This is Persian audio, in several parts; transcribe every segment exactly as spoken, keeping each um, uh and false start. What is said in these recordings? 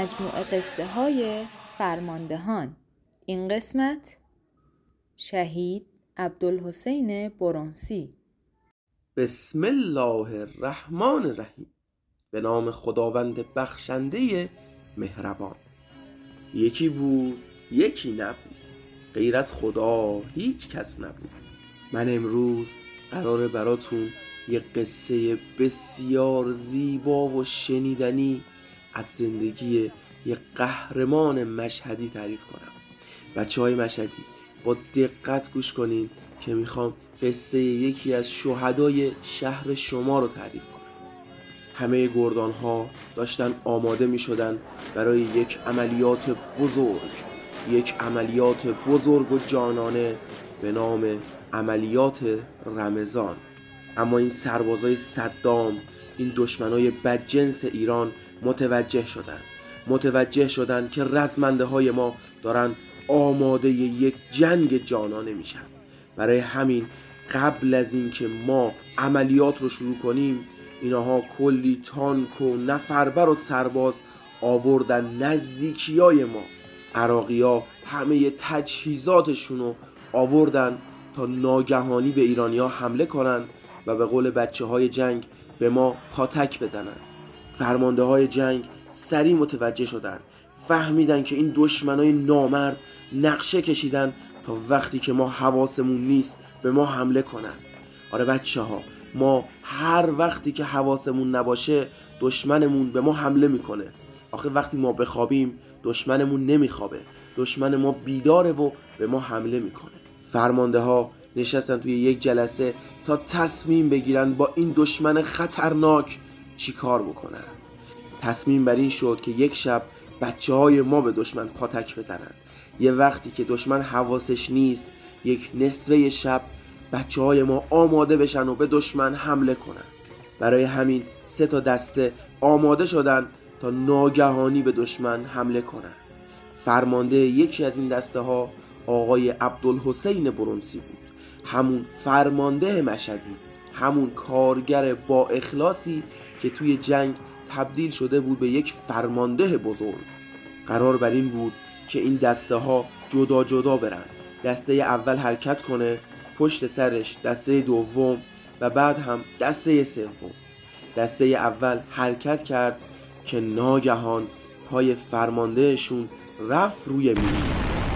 مجموعه قصه های فرماندهان. این قسمت شهید عبدالحسین برنسی. بسم الله الرحمن الرحیم. به نام خداوند بخشنده مهربان. یکی بود یکی نبود، غیر از خدا هیچ کس نبود. من امروز قراره براتون یه قصه بسیار زیبا و شنیدنی از زندگی یه قهرمان مشهدی تعریف کنم. بچه های مشهدی با دقت گوش کنین که میخوام قصه یکی از شهدای شهر شما رو تعریف کنم. همه گردان ها داشتن آماده میشدن برای یک عملیات بزرگ، یک عملیات بزرگ و جانانه به نام عملیات رمضان. اما این سربازای صدام، این دشمنای بدجنس ایران متوجه شدن متوجه شدن که رزمنده های ما دارن آماده یک جنگ جانانه میشن. برای همین قبل از این که ما عملیات رو شروع کنیم، اینها کلی تانک و نفربر و سرباز آوردن نزدیکی های ما. عراقی ها همه تجهیزاتشون رو آوردن تا ناگهانی به ایرانی ها حمله کنن و به قول بچه های جنگ به ما پاتک بزنن. فرمانده های جنگ سریع متوجه شدن، فهمیدن که این دشمنای نامرد نقشه کشیدن تا وقتی که ما حواسمون نیست به ما حمله کنن. آره بچه ها، ما هر وقتی که حواسمون نباشه دشمنمون به ما حمله میکنه. آخه وقتی ما بخوابیم دشمنمون نمیخوابه، دشمن ما بیداره و به ما حمله میکنه. فرمانده ها نشستن توی یک جلسه تا تصمیم بگیرن با این دشمن خطرناک چی کار بکنن. تصمیم بر این شد که یک شب بچه های ما به دشمن پاتک بزنن. یه وقتی که دشمن حواسش نیست، یک نصفه شب بچه های ما آماده بشن و به دشمن حمله کنن. برای همین سه تا دسته آماده شدن تا ناگهانی به دشمن حمله کنن. فرمانده یکی از این دسته ها آقای عبدالحسین برنسی بود، همون فرمانده مشهدی، همون کارگر با اخلاصی که توی جنگ تبدیل شده بود به یک فرمانده بزرگ. قرار بر این بود که این دسته ها جدا جدا برن. دسته اول حرکت کنه، پشت سرش دسته دوم و بعد هم دسته سوم. دسته اول حرکت کرد که ناگهان پای فرماندهشون رفت روی میل.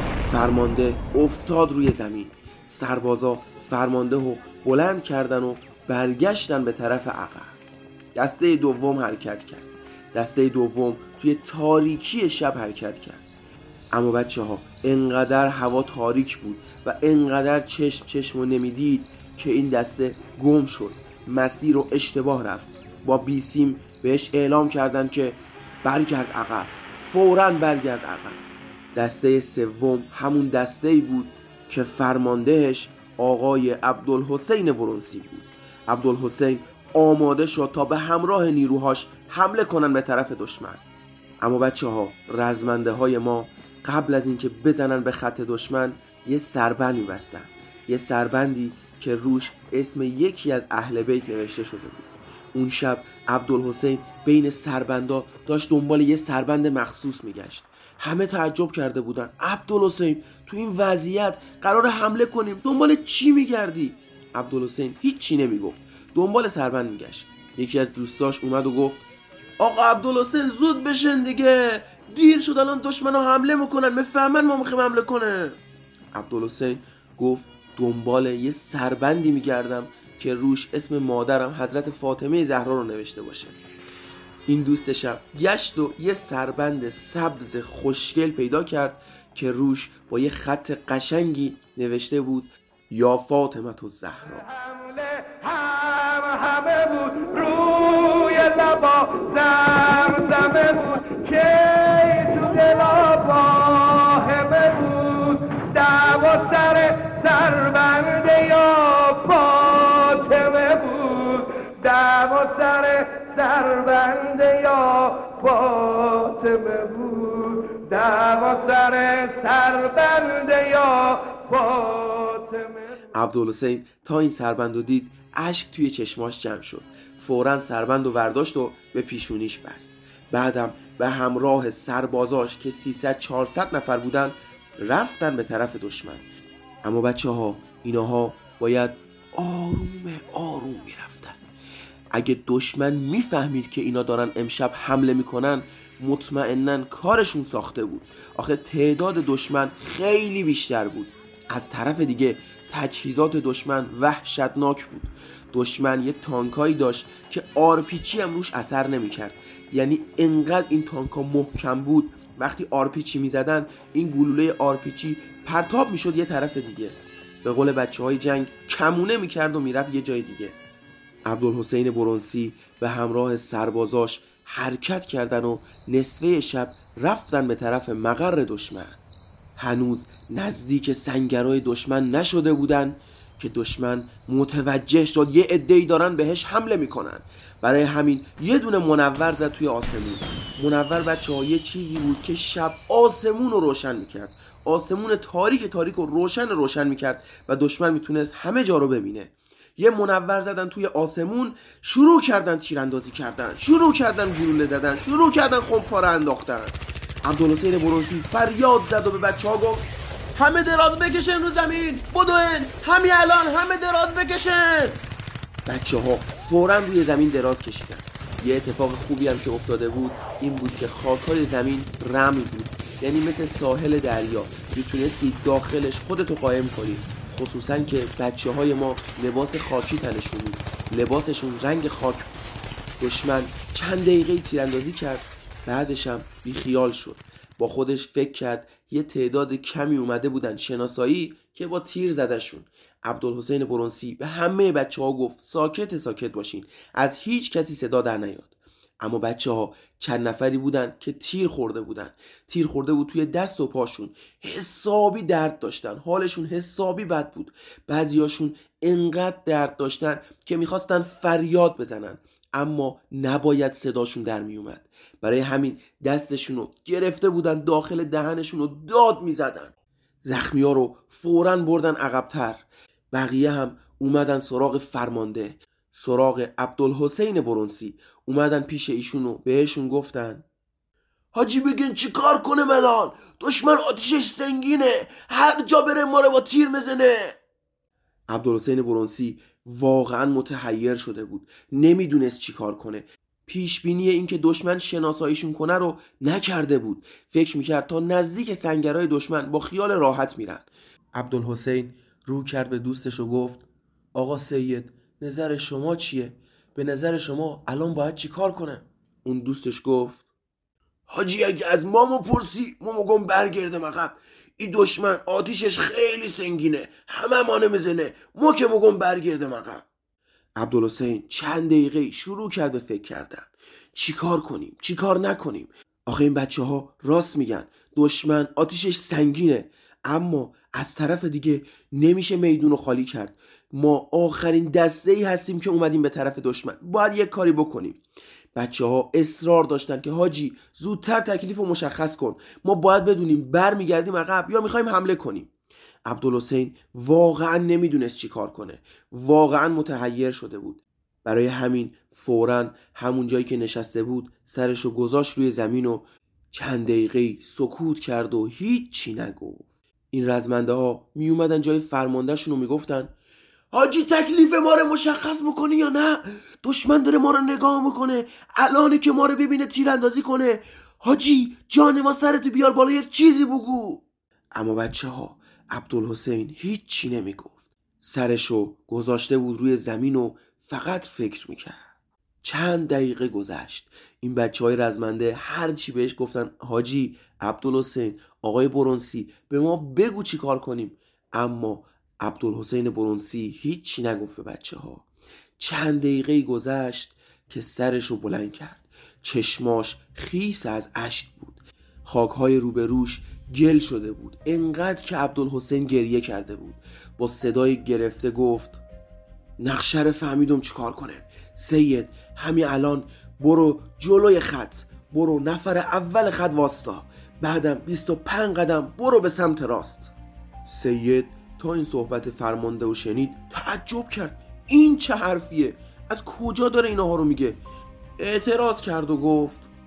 فرمانده افتاد روی زمین. سربازا فرمانده رو بلند کردن و برگشتن به طرف عقب. دسته دوم حرکت کرد. دسته دوم توی تاریکی شب حرکت کرد. اما بچه ها انقدر هوا تاریک بود و انقدر چشم چشم رو نمیدید که این دسته گم شد، مسیر رو اشتباه رفت. با بیسیم بهش اعلام کردن که برگرد عقب، فوراً برگرد عقب. دسته سوم همون دسته‌ای بود که فرماندهش آقای عبدالحسین برنسی بود. عبدالحسین آماده شد تا به همراه نیروهاش حمله کنن به طرف دشمن. اما بچه ها، رزمنده های ما قبل از اینکه بزنن به خط دشمن یه سربند می‌بستن. یه سربندی که روش اسم یکی از اهل بیت نوشته شده بود. اون شب عبدالحسین بین سربندا داشت دنبال یه سربند مخصوص میگشت. همه تعجب کرده بودن. عبدالحسین، تو این وضعیت قرار حمله کنیم، دنبال چی میگردی؟ عبدالحسین هیچ چی نمیگفت، دنبال سربند میگشت. یکی از دوستاش اومد و گفت آقا عبدالحسین زود بشن دیگه، دیر شد، الان دشمنا حمله میکنن، میفهمن ما میخوایم حمله کنه. عبدالحسین گفت دنبال یه سربندی میگردم که روش اسم مادرم حضرت فاطمه زهرا رو نوشته باشه. این دوستشم گشت و یه سربند سبز خوشگل پیدا کرد که روش با یه خط قشنگی نوشته بود یا فاطمه الزهرا. هم همه بود روی لبا زمزمه بود که تو دلا واهمه بود دعوا سر سربنده یا فاطمه بود دعوا سر سربنده یا فاطمه بود دعوا سر سربنده یا فاطمه. عبدالحسین تا این سربندو دید اشک توی چشماش جمع شد. فوراً سربندو برداشت و به پیشونیش بست. بعدم به همراه سربازاش که سیصد چهارصد نفر بودن رفتن به طرف دشمن. اما بچه ها اینها باید آروم آروم میرفتن. اگه دشمن میفهمید که اینا دارن امشب حمله میکنن مطمئنن کارشون ساخته بود. آخه تعداد دشمن خیلی بیشتر بود. از طرف دیگه تجهیزات دشمن وحشتناک بود. دشمن یه تانکایی داشت که آرپیچی هم روش اثر نمیکرد. یعنی انقدر این تانکا محکم بود وقتی آرپیچی میزدن این گلوله آرپیچی پرتاب میشد یه طرف دیگه. به قول بچه های جنگ کمونه میکرد و میرفت یه جای دیگه. عبدالحسین برنسی به همراه سربازاش حرکت کردن و نصفه شب رفتن به طرف مقر دشمن. هنوز نزدیک سنگرهای دشمن نشده بودن که دشمن متوجه شد یه عده‌ای دارن بهش حمله میکنن. برای همین یه دونه منور زد توی آسمون. منور بچه ها یه چیزی بود که شب آسمون رو روشن میکرد. آسمون تاریک تاریک رو روشن روشن میکرد و دشمن میتونست همه جا رو ببینه. یه منور زدن توی آسمون، شروع کردن تیراندازی کردن، شروع کردن گلوله زدن، شروع کردن خمپاره انداختن. عبدالحسین برنسی فریاد زد و به بچه ها گفت همه دراز بکشن رو زمین، بدوین همین الان همه دراز بکشن. بچه ها فوراً روی زمین دراز کشیدن. یه اتفاق خوبی هم که افتاده بود این بود که خاکای زمین رمل بود، یعنی مثل ساحل دریا، میتونستی داخلش خودتو قایم کنی. خصوصاً که بچه های ما لباس خاکی تنشون بود، لباسشون رنگ خاک بود. دشمن چند دقیقه تیراندازی کرد، بعدش هم بی خیال شد. با خودش فکر کرد یه تعداد کمی اومده بودن شناسایی که با تیر زدشون. عبدالحسین برنسی به همه بچه ها گفت ساکت ساکت باشین، از هیچ کسی صدا در نیاد. اما بچه ها چند نفری بودن که تیر خورده بودن. تیر خورده بود توی دست و پاشون، حسابی درد داشتن، حالشون حسابی بد بود. بعضیاشون انقدر درد داشتن که میخواستن فریاد بزنن اما نباید صداشون در میومد. برای همین دستشونو گرفته بودن داخل دهنشونو داد میزدن. زخمی ها رو فوراً بردن عقب‌تر. بقیه هم اومدن سراغ فرمانده، سراغ عبدالحسین برنسی. اومدن پیش ایشونو بهشون گفتن حاجی بگین چی کار کنه الان؟ دشمن آتیشش سنگینه، هر جا بره ما رو با تیر میزنه. عبدالحسین برنسی واقعا متحیر شده بود، نمیدونست چی کار کنه. پیش بینی این که دشمن شناساییشون کنه رو نکرده بود. فکر میکرد تا نزدیک سنگرهای دشمن با خیال راحت میرن. عبدالحسین رو کرد به دوستش و گفت آقا سید نظر شما چیه؟ به نظر شما الان باید چی کار کنم؟ اون دوستش گفت حاجی اگه از ما مپرسی ما مگم برگردم عقب. این دشمن آتیشش خیلی سنگینه، همه ما نمیزنه، ما که مگم برگردم عقب. عبدالحسین چند دقیقه شروع کرد به فکر کردن چی کار کنیم چی کار نکنیم. آخه این بچه ها راست میگن، دشمن آتیشش سنگینه اما از طرف دیگه نمیشه میدون رو خالی کرد. ما آخرین دسته ای هستیم که اومدیم به طرف دشمن، باید یک کاری بکنیم. بچه ها اصرار داشتن که حاجی زودتر تکلیف رو مشخص کن، ما باید بدونیم بر میگردیم عقب یا میخوایم حمله کنیم. عبدالحسین واقعا نمیدونست چی کار کنه، واقعا متحیر شده بود. برای همین فوراً همون جایی که نشسته بود سرشو گذاشت روی زمین و چند دقیقه سکوت کرد و هیچ چی نگفت. این رزمنده ها می اومدن جای فرمانده شون و می گفتن حاجی تکلیف ما رو مشخص میکنی یا نه؟ دشمن داره ما رو نگاه میکنه، الانه که ما رو ببینه تیراندازی کنه. حاجی جان ما سرت بیار بالا، یک چیزی بگو. اما بچه ها عبدالحسین هیچ چی نمی گفت. سرشو گذاشته بود روی زمین و فقط فکر میکرد. چند دقیقه گذشت. این بچه های رزمنده هر چی بهش گفتن حاجی عبدالحسین آقای برنسی به ما بگو چی کار کنیم، اما عبدالحسین برنسی هیچ چی نگفت به بچه ها. چند دقیقه گذشت که سرشو بلند کرد، چشماش خیس از اشک بود، خاکهای روبروش گل شده بود، انقدر که عبدالحسین گریه کرده بود. با صدای گرفته گفت نقشه رو فهمیدم چی کار کنه. سید همین الان برو جلوی خط، برو نفر اول خط واسطا، بعدم بیست و پنج قدم برو به سمت راست. سید تا این صحبت فرمانده و شنید تعجب کرد، این چه حرفیه؟ از کجا داره اینها رو میگه؟ اعتراض کرد و گفت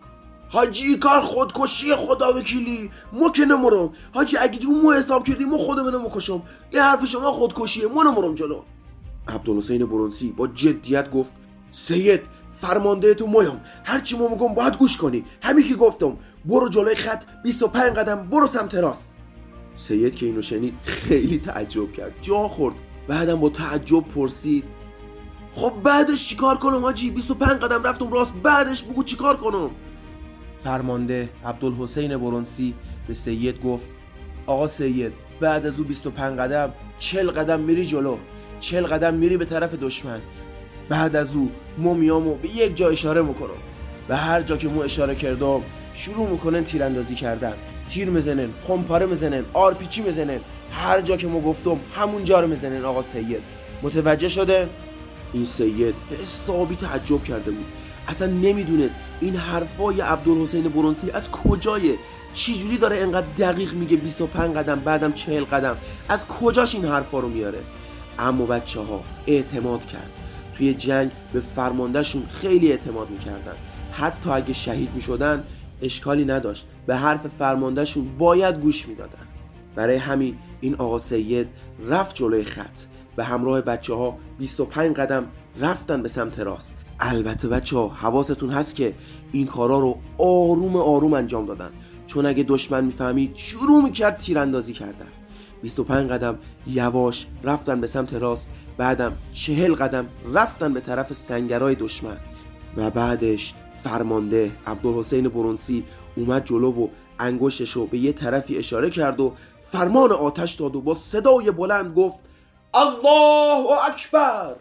حاجی کار خودکشی خدا وکیلی، ما که نمرم حاجی، اگه تو مو حساب کردی ما خودمونو میکشم، یه حرف شما خودکشیه، ما نمرم جلو. عبدالحسین برنسی با جدیت گفت سید فرمانده تو مایم، هرچی ما میگم باید گوش کنی، همین که گفتم برو جلوی خط بیست و پنج قدم برو سمت راست. سید که اینو شنید خیلی تعجب کرد، جا خورد. بعدم با تعجب پرسید خب بعدش چیکار کنم حاجی؟ بیست و پنج قدم رفتم راست، بعدش بگو چیکار کنم؟ فرمانده عبدالحسین برنسی به سید گفت آقا سید، بعد از او بیست و پنج قدم چهل قدم میری جلو، چهل قدم میری به طرف دشمن. بعد از او ما میامو به یک جا اشاره میکنم، به هر جا که مو اشاره کردم شروع میکنن تیراندازی کردن، تیر میزنن، خمپاره میزنن، آرپیچی میزنن، هر جا که ما گفتم همون جا رو میزنن. آقا سید متوجه شده؟ این سید حسابی تعجب کرده بود، اصلا نمیدونست این حرفای عبدالحسین برنسی از کجایه، چی جوری داره اینقدر دقیق میگه بیست و پنج قدم بعدم چهل قدم، از کجاش این حرفا رو میاره؟ اما بچه ها اعتماد کرد، توی جنگ به فرماندهشون خیلی اعتماد میکردن، حتی اگه شهید میشدن اشکالی نداشت، به حرف فرماندهشون باید گوش میدادن. برای همین این آقا سید رفت جلوی خط، به همراه بچه ها بیست و پنج قدم رفتن به سمت راست. البته بچه ها حواستون هست که این کارا رو آروم آروم انجام دادن، چون اگه دشمن میفهمید شروع میکرد تیراندازی کردن. بیست و پنج قدم یواش رفتن به سمت راست، بعدم چهل قدم رفتن به طرف سنگرهای دشمن و بعدش فرمانده عبدالحسین برنسی اومد جلو و انگشتش رو به یه طرفی اشاره کرد و فرمان آتش داد و با صدای بلند گفت الله اکبر.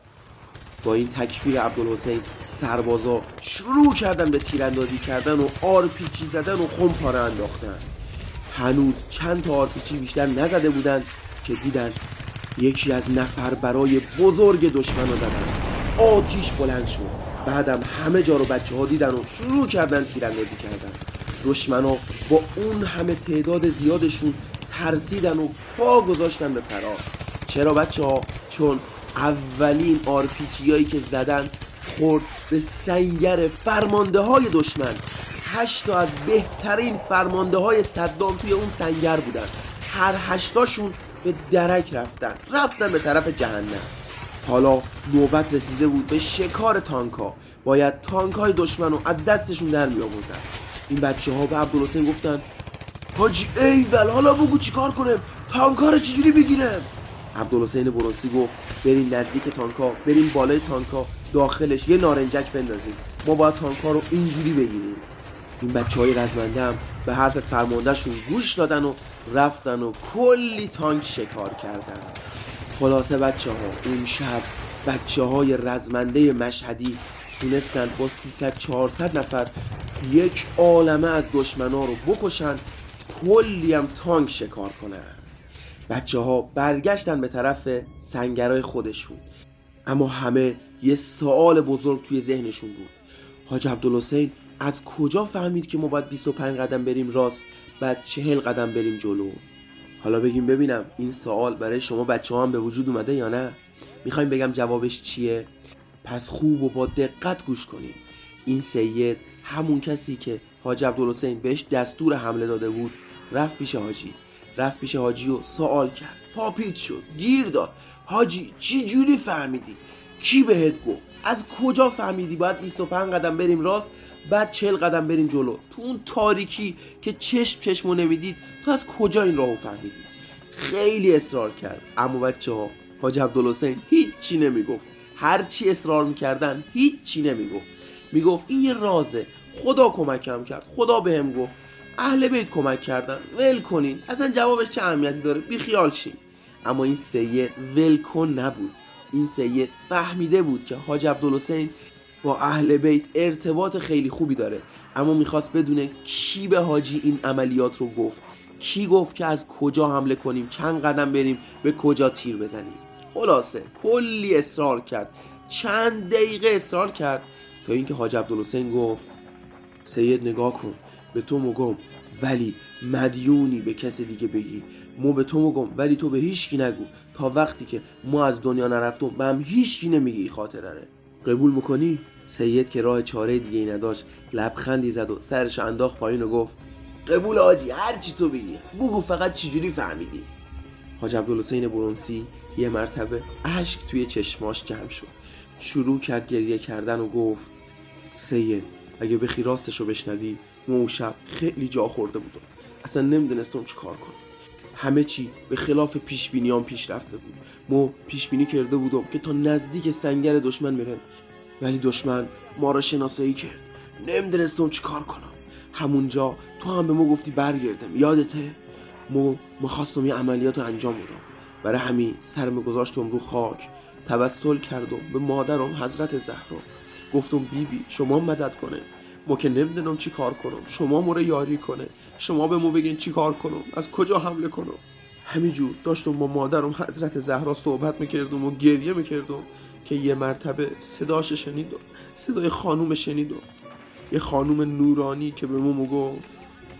با این تکبیر عبدالحسین سربازا شروع کردن به تیراندازی کردن و آرپیچی زدن و خمپاره انداختن. هنوز چند تا آرپیچی بیشتر نزده بودن که دیدن یکی از نفر برای بزرگ دشمن رو زدن، آتیش بلند شد. بعدم همه جا رو بچه ها دیدن و شروع کردن تیراندازی کردن. دشمن ها با اون همه تعداد زیادشون ترسیدن و پا گذاشتن به فرار. چرا بچه ها؟ چون اولین آرپیچی هایی که زدن خورد به سنگر فرمانده های دشمن. هشت تا از بهترین فرمانده های صدام توی اون سنگر بودن، هر هشتاشون به درک رفتن رفتن به طرف جهنم. حالا نوبت رسیده بود به شکار تانکا، باید تانک های دشمن رو از دستشون در می آوردن. این بچه ها به عبدالحسین گفتن حاجی ایول، حالا بگو چی کار کنم، تانکا رو چجوری بگیرم؟ عبدالحسین برنسی گفت بریم نزدیک تانکا، بریم بالای تانکا، داخلش یه نارنجک بندازیم، ما باید تانکا رو اینجوری بگیریم. این بچه های رزمنده هم به حرف فرماندهشون گوش دادن و رفتن و کلی تانک شکار کردن. خلاصه بچه ها اون شب بچه های رزمنده مشهدی تونستن با سیصد چهارصد نفر یک عالمه از دشمنا رو بکشن، کلی هم تانک شکار کنن. بچه ها برگشتن به طرف سنگرهای خودشون، اما همه یه سوال بزرگ توی ذهنشون بود. حاج عبدالحسین از کجا فهمید که ما باید بیست و پنج قدم بریم راست بعد چهل قدم بریم جلو؟ حالا بگیم ببینم این سوال برای شما بچه ها هم به وجود اومده یا نه؟ میخوایم بگم جوابش چیه؟ پس خوب و با دقت گوش کنید. این سید همون کسی که حاج عبدالحسین بهش دستور حمله داده بود رفت پیش حاجی رفت پیش حاجی و سوال کرد، پاپیت شد، گیر داد. حاجی چی جوری فهمیدی؟ کی بهت گفت؟ از کجا فهمیدی باید بیست و پنج قدم بریم راست بعد چهل قدم بریم جلو؟ تو اون تاریکی که چشم چشمو نمیدید تو از کجا این راهو فهمیدی؟ خیلی اصرار کرد، اما بچه ها حاج عبدالحسین هیچ چی نمیگفت. هر چی اصرار میکردن هیچ چی نمیگفت. میگفت این یه رازه، خدا کمکم کرد، خدا بهم گفت، اهل بیت کمک کردن، ول کنین، اصلا جوابش چه اهمیتی داره، بی خیال شین. اما این سید ول کن نبود. این سید فهمیده بود که حاج عبدالحسین با اهل بیت ارتباط خیلی خوبی داره، اما میخواست بدونه کی به حاجی این عملیات رو گفت، کی گفت که از کجا حمله کنیم، چند قدم بریم، به کجا تیر بزنیم. خلاصه کلی اصرار کرد، چند دقیقه اصرار کرد تا اینکه حاج عبدالحسین گفت سید نگاه کن، به تو مگم ولی مدیونی به کسی دیگه بگی، ما به تو مگم ولی تو به هیچکی نگو، تا وقتی که ما از دنیا نرفتم به هم هیچکی نمیگی این خاطره ره. قبول میکنی؟ سید که راه چاره دیگه ای نداشت لبخندی زد و سرش انداخت پایین و گفت قبول حاجی، هر چی تو بگی، بگو فقط چجوری فهمیدی. حاج عبدالحسین برنسی یه مرتبه اشک توی چشماش جمع شد، شروع کرد گریه کردن و گفت سید اگه بخی راستشو بشنوی، ما اون شب خیلی جا خورده بودم، اصلا نمیدونستم چی کار کنم. همه چی به خلاف پیش بینیام پیش رفته بود. ما پیش بینی کرده بودم که تا نزدیک سنگر دشمن میرم، ولی دشمن ما را شناسایی کرد، نمیدونستم چی کار کنم. همونجا تو هم به ما گفتی برگردم، یادته؟ ما میخواستم یه عملیات رو انجام بدم، برای همین سرم گذاشتم رو خاک، توسل کردم به مادرم حضرت زهرا، گفتم بی بی شما مدد کنه، ما که نمیدونم چی کار کنم، شما مورا یاری کنه، شما به ما بگین چی کار کنم، از کجا حمله کنم. همینجور داشتم با مادرم حضرت زهرا صحبت میکردم و گریه میکردم که یه مرتبه صداش شنیدم، صدای خانوم شنیدم، یه خانوم نورانی که به ما گفت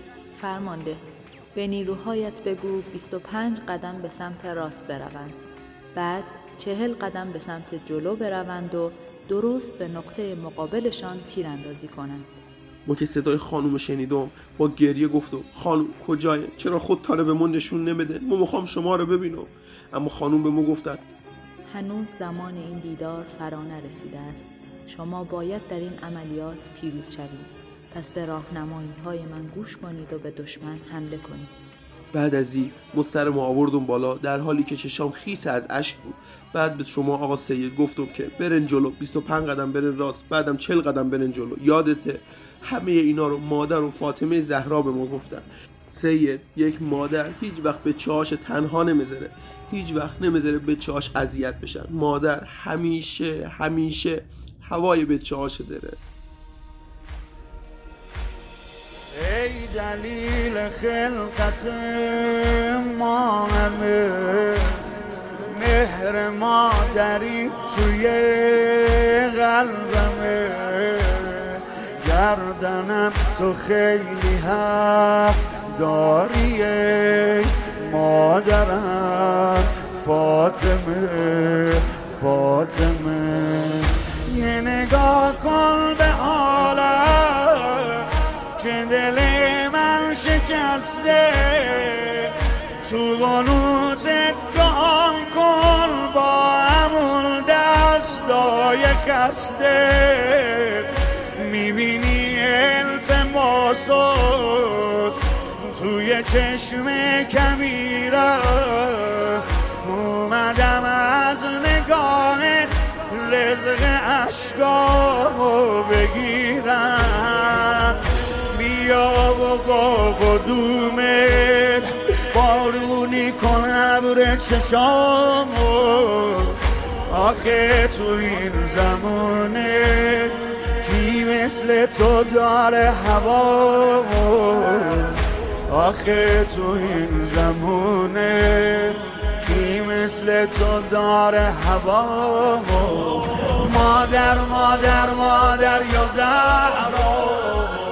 فرمانده به نیروهایت بگو بیست و پنج قدم به سمت راست بروند، بعد چهل قدم به سمت جلو بروند و درست به نقطه مقابلشان تیراندازی کنند. ما که صدای خانوم شنیدم با گریه گفتم خانوم کجای؟ چرا خودتانه به من نشون نمیده؟ ما میخوام شما رو ببینم. اما خانوم به ما گفتن هنوز زمان این دیدار فرا نرسیده است، شما باید در این عملیات پیروز شوید، پس به راهنمایی های من گوش کنید و به دشمن حمله کنید. بعد از این ما سرم آوردم بالا در حالی که چشام خیس از اشک بود. بعد به شما آقا سید گفتم که برن جلو، بیست و پنج قدم برن راست، بعدم چهل قدم برن جلو، یادته؟ همه اینا رو مادر و فاطمه زهرا به ما گفتن. سید یک مادر هیچ وقت به چاش تنها نمیذاره، هیچ وقت نمیذاره به چاش اذیت بشن. مادر همیشه همیشه هوای به چاش داره. ای دلیل خلقت ما همه، مهر مادری توی قلبمه، گردنم تو خیلی حق داری ای مادرم فاطمه فاطمه. یه نگاه کن به حالم که دل من شکسته، تو قنوت دعا کن با همون دستای خسته، میبینی التماسات توی چشم کبیرم، اومدم از نگاه رزق عشقامو بگیرم، بیا و با قدومت بارونی کن ابر چشامو، آخه تو این زمانه کی مثل تو داره هوامو، آخه تو این زمانه کی مثل تو داره هوامو. مادر مادر مادر یا زهرا،